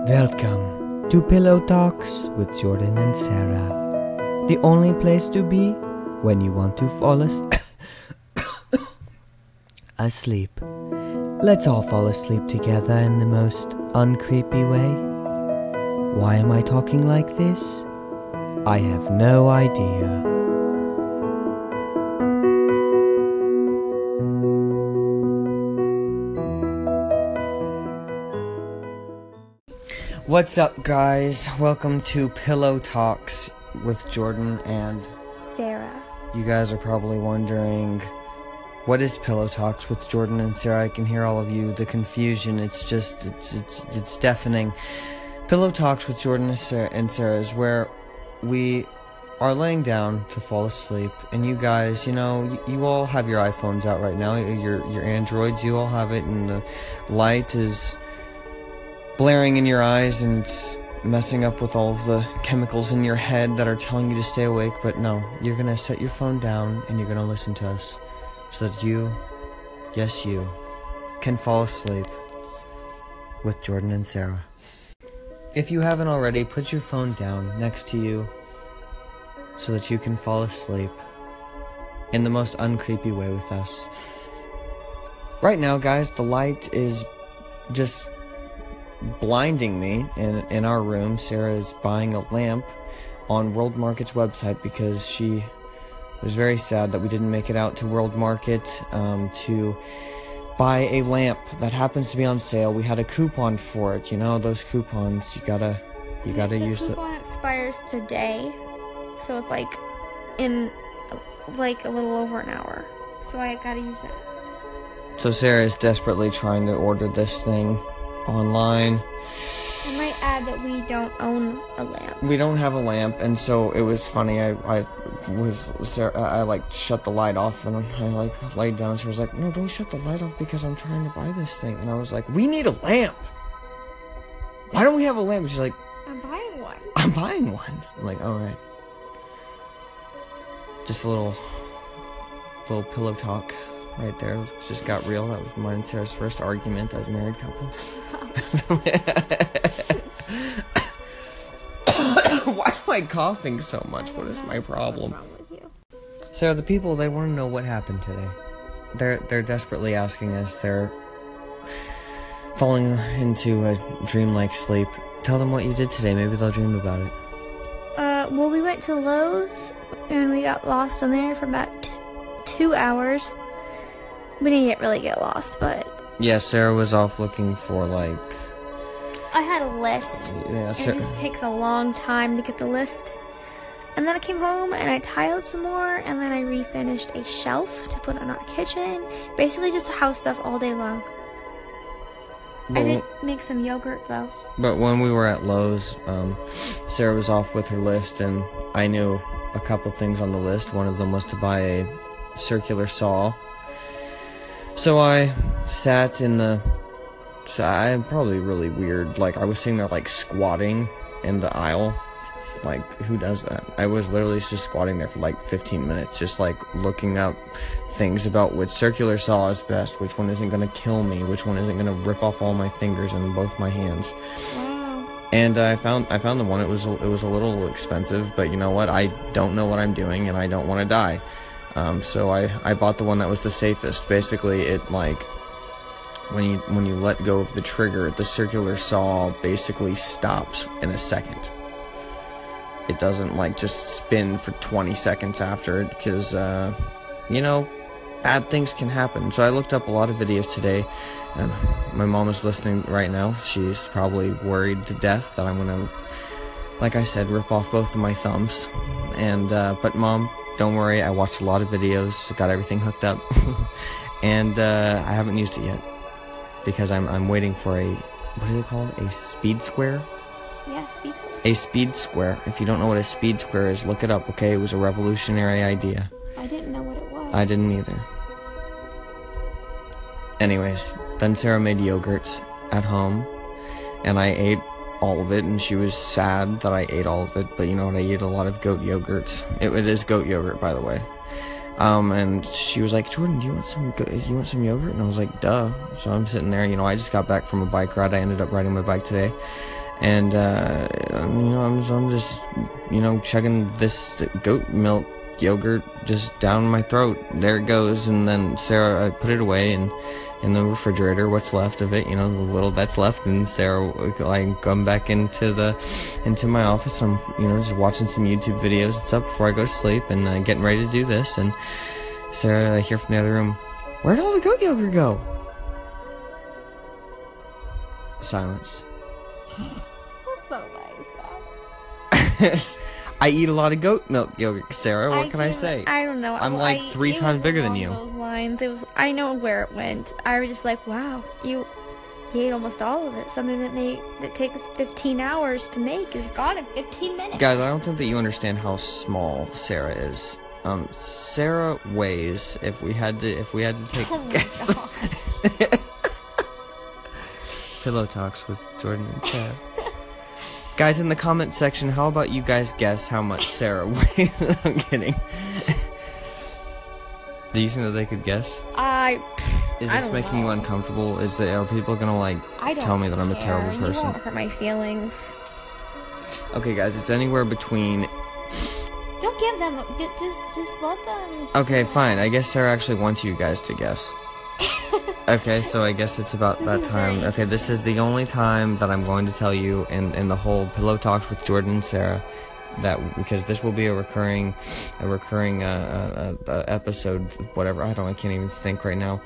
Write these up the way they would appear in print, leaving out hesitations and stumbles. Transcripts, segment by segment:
Welcome to Pillow Talks with Jordan and Sarah. The only place to be when you want to fall asleep. Let's all fall asleep together in the most uncreepy way. Why am I talking like this? I have no idea. What's up, guys? Welcome to Pillow Talks with Jordan and Sarah. You guys are probably wondering, what is Pillow Talks with Jordan and Sarah? I can hear all of you. The confusion, it's deafening. Pillow Talks with Jordan and Sarah is where we are laying down to fall asleep, and you guys, you all have your iPhones out right now, your Androids, you all have it, and the light is blaring in your eyes, and it's messing up with all of the chemicals in your head that are telling you to stay awake. But no, you're gonna set your phone down and you're gonna listen to us so that you can fall asleep with Jordan and Sarah. If you haven't already, put your phone down next to you so that you can fall asleep in the most uncreepy way with us. Right now, guys, the light is just blinding me in our room. Sarah is buying a lamp on World Market's website because she was very sad that we didn't make it out to World Market to buy a lamp that happens to be on sale. We had a coupon for it. Those coupons, you gotta use it. The coupon expires today, so it's in a little over an hour, so I gotta use that. So Sarah is desperately trying to order this thing online. I might add that we don't own a lamp. We don't have a lamp, and so it was funny. I shut the light off, and I laid down, and she was like, "No, don't shut the light off because I'm trying to buy this thing." And I was like, "We need a lamp. Why don't we have a lamp?" And she's like, I'm buying one. "I'm buying one." I'm like, "All right." Just a little pillow talk right there. It just got real. That was mine and Sarah's first argument as a married couple. Why am I coughing so much? What is my problem? What's wrong with you? Sarah, the people, they want to know what happened today. They're desperately asking us. They're falling into a dreamlike sleep. Tell them what you did today. Maybe they'll dream about it. Well, we went to Lowe's and we got lost in there for about 2 hours. We didn't really get lost, but yeah, Sarah was off looking for I had a list. Yeah, It just takes a long time to get the list. And then I came home and I tiled some more, and then I refinished a shelf to put in our kitchen. Basically just house stuff all day long. I did make some yogurt though. But when we were at Lowe's, Sarah was off with her list, and I knew a couple things on the list. One of them was to buy a circular saw. So I sat I'm probably really weird. I was sitting there squatting in the aisle. Who does that? I was literally just squatting there for 15 minutes, just looking up things about which circular saw is best, which one isn't gonna kill me, which one isn't gonna rip off all my fingers and both my hands. Wow. And I found the one. It was a little expensive, but you know what? I don't know what I'm doing, and I don't want to die. So I bought the one that was the safest. Basically, it when you let go of the trigger, the circular saw basically stops in a second. It doesn't just spin for 20 seconds after it, because bad things can happen. So I looked up a lot of videos today, and my mom is listening right now. She's probably worried to death that I'm gonna, like I said, rip off both of my thumbs. And but Mom, don't worry, I watched a lot of videos, got everything hooked up, and I haven't used it yet because I'm waiting for what is it called? A speed square? Yeah, speed square. A speed square. If you don't know what a speed square is, look it up, okay? It was a revolutionary idea. I didn't know what it was. I didn't either. Anyways, then Sarah made yogurts at home, and I ate all of it, and she was sad that I ate all of it, but you know what, I ate a lot of goat yogurt. It is goat yogurt, by the way. And she was like, Jordan, do you want some yogurt? And I was like, duh. So I'm sitting there, I just got back from a bike ride. I ended up riding my bike today. And I'm just chugging this goat milk yogurt just down my throat. There it goes. And then Sarah, I put it away and in the refrigerator, what's left of it, the little that's left. And Sarah, I come back into my office. I'm just watching some YouTube videos and stuff before I go to sleep, and getting ready to do this. And Sarah, I hear from the other room, "Where'd all the goat yogurt go?" Silence. I eat a lot of goat milk yogurt, Sarah. What can I say? I don't know. I'm like 3 times bigger than you. Those lines. I know where it went. I was just like, wow, you ate almost all of it. Something that takes 15 hours to make is gone in 15 minutes. Guys, I don't think that you understand how small Sarah is. Sarah weighs, if we had to take a guess. Pillow Talks with Jordan and Sarah. Guys, in the comment section, how about you guys guess how much Sarah weighs? I'm kidding. Do you think that they could guess? Is this making you uncomfortable? Are people gonna tell me that I'm a terrible person? You won't hurt my feelings. Okay, guys, it's anywhere between. Don't give them. Just let them. Okay, fine. I guess Sarah actually wants you guys to guess. Okay, so I guess it's about that time. Okay, this is the only time that I'm going to tell you in the whole Pillow Talks with Jordan and Sarah, because this will be a recurring episode, whatever. I can't even think right now.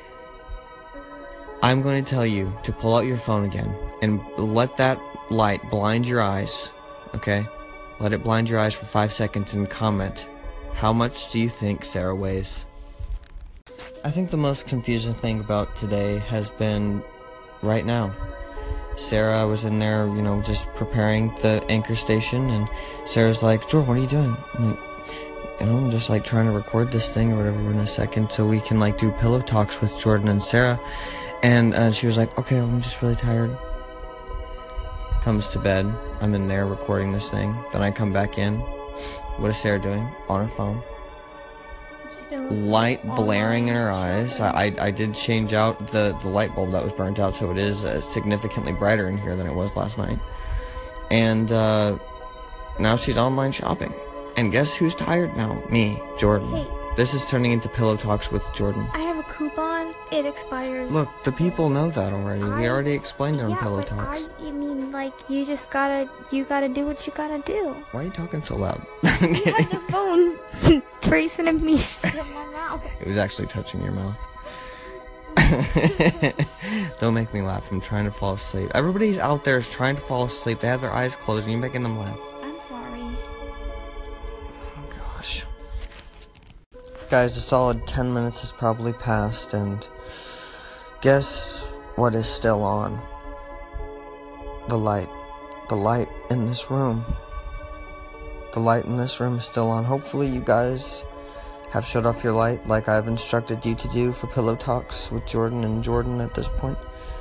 I'm going to tell you to pull out your phone again and let that light blind your eyes. Okay, let it blind your eyes for 5 seconds and comment. How much do you think Sarah weighs? I think the most confusing thing about today has been right now. Sarah was in there, just preparing the anchor station, and Sarah's like, "Jordan, what are you doing?" I'm just trying to record this thing or whatever in a second so we can do Pillow Talks with Jordan and Sarah. And she was like, "Okay, I'm just really tired." Comes to bed. I'm in there recording this thing. Then I come back in. What is Sarah doing? On her phone. Light blaring in her eyes. I did change out the light bulb that was burnt out, so it is significantly brighter in here than it was last night. And now she's online shopping. And guess who's tired now? Me, Jordan. Hey. This is turning into Pillow Talks with Jordan. I have a coupon. It expires. Look, the people know that already. We already explained it on Pillow Talks. You just gotta do what you gotta do. Why are you talking so loud? You had the phone 3 centimeters from my mouth. It was actually touching your mouth. Don't make me laugh. I'm trying to fall asleep. Everybody's out there is trying to fall asleep. They have their eyes closed and you're making them laugh. I'm sorry. Oh gosh. Guys, a solid 10 minutes has probably passed, and guess what is still on? The light. The light in this room. The light in this room is still on. Hopefully you guys have shut off your light like I've instructed you to do for Pillow Talks with Jordan and Jordan at this point.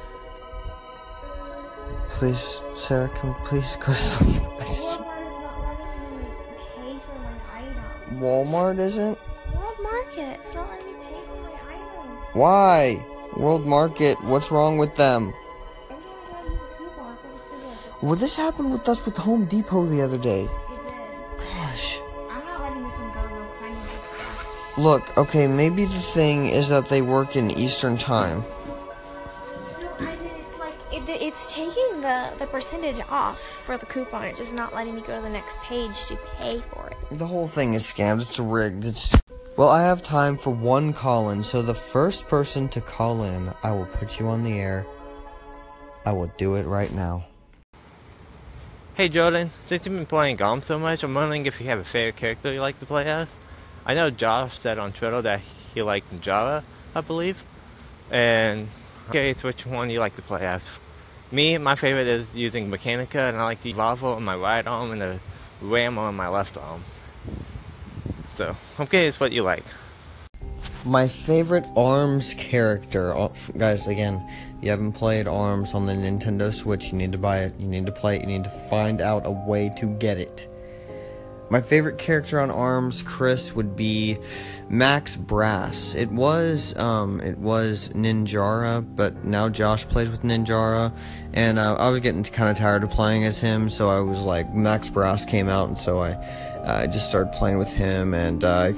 Please, Sarah, can we please go to sleep? Walmart is not letting me pay for my item. Walmart isn't? World Market. It's not letting me pay for my item. Why? World Market, what's wrong with them? Well, this happened with us with Home Depot the other day. It did. Gosh. I'm not letting this one go though, because I need it. Look, okay, maybe the thing is that they work in Eastern Time. No, it's taking the percentage off for the coupon. It's just not letting me go to the next page to pay for it. The whole thing is scammed. It's rigged. Well, I have time for one call-in, so the first person to call in, I will put you on the air. I will do it right now. Hey Jordan, since you've been playing GOM so much, I'm wondering if you have a favorite character you like to play as? I know Josh said on Twitter that he liked Jara, I believe. And I'm curious which one you like to play as. Me, my favorite is using Mechanica, and I like the Lava on my right arm and the Ram on my left arm. So, I'm curious what you like. My favorite ARMS character, guys, again, you haven't played ARMS on the Nintendo Switch, you need to buy it, you need to play it, you need to find out a way to get it. My favorite character on ARMS, Chris, would be Max Brass. It was Ninjara, but now Josh plays with Ninjara, and I was getting kind of tired of playing as him, so I was like, Max Brass came out, and so I just started playing with him, and I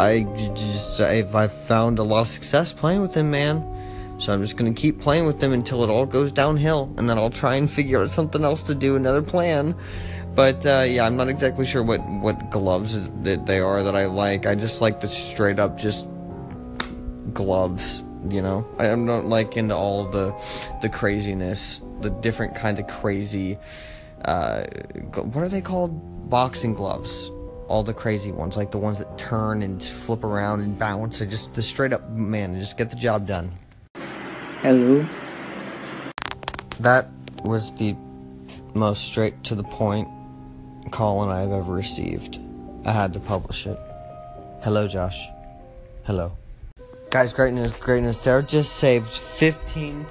found a lot of success playing with him, man. So I'm just gonna keep playing with them until it all goes downhill, and then I'll try and figure out something else to do, another plan. But yeah, I'm not exactly sure what gloves that they are that I like. I just like the straight up just gloves, you know. I'm not like into all the craziness, the different kinds of crazy. What are they called? Boxing gloves. All the crazy ones, like the ones that turn and flip around and bounce. Just the straight up, man, just get the job done. Hello. That was the most straight to the point call I've ever received. I had to publish it. Hello, Josh. Hello. Guys, great news, great news. Sarah just saved $15.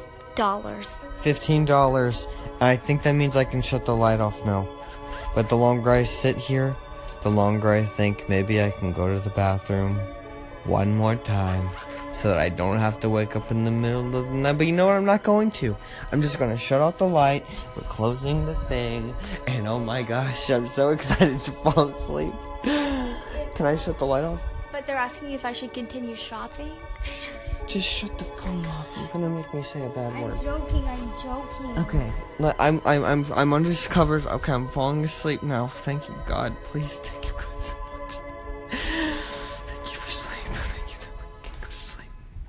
$15. I think that means I can shut the light off now. But the longer I sit here, the longer I think maybe I can go to the bathroom one more time, so that I don't have to wake up in the middle of the night. But you know what? I'm not going to. I'm just going to shut off the light. We're closing the thing. And oh my gosh, I'm so excited to fall asleep. Can I shut the light off? But they're asking if I should continue shopping. Just shut the phone off. You're going to make me say a bad word. I'm joking. Okay. I'm under covers. Okay, I'm falling asleep now. Thank you, God. Please take